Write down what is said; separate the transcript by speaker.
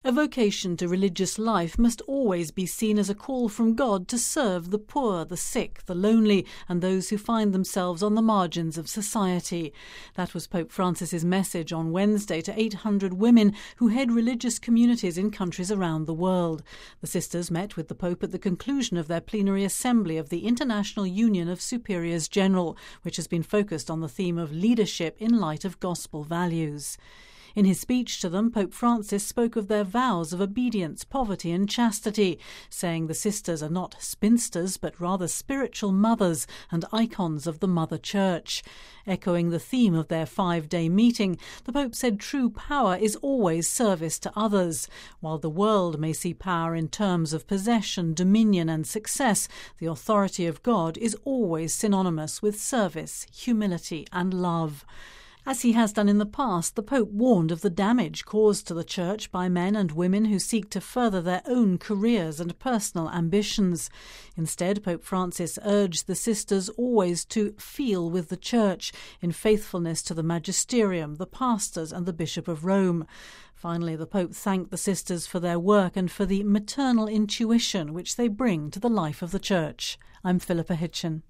Speaker 1: A vocation to religious life must always be seen as a call from God to serve the poor, the sick, the lonely, and those who find themselves on the margins of society. That was Pope Francis's message on Wednesday to 800 women who head religious communities in countries around the world. The sisters met with the Pope at the conclusion of their plenary assembly of the International Union of Superiors General, which has been focused on the theme of leadership in light of gospel values. In his speech to them, Pope Francis spoke of their vows of obedience, poverty and chastity, saying the sisters are not spinsters but rather spiritual mothers and icons of the Mother Church. Echoing the theme of their 5-day meeting, the Pope said true power is always service to others. While the world may see power in terms of possession, dominion and success, the authority of God is always synonymous with service, humility and love. As he has done in the past, the Pope warned of the damage caused to the Church by men and women who seek to further their own careers and personal ambitions. Instead, Pope Francis urged the sisters always to feel with the Church in faithfulness to the magisterium, the pastors and the Bishop of Rome. Finally, the Pope thanked the sisters for their work and for the maternal intuition which they bring to the life of the Church. I'm Philippa Hitchin.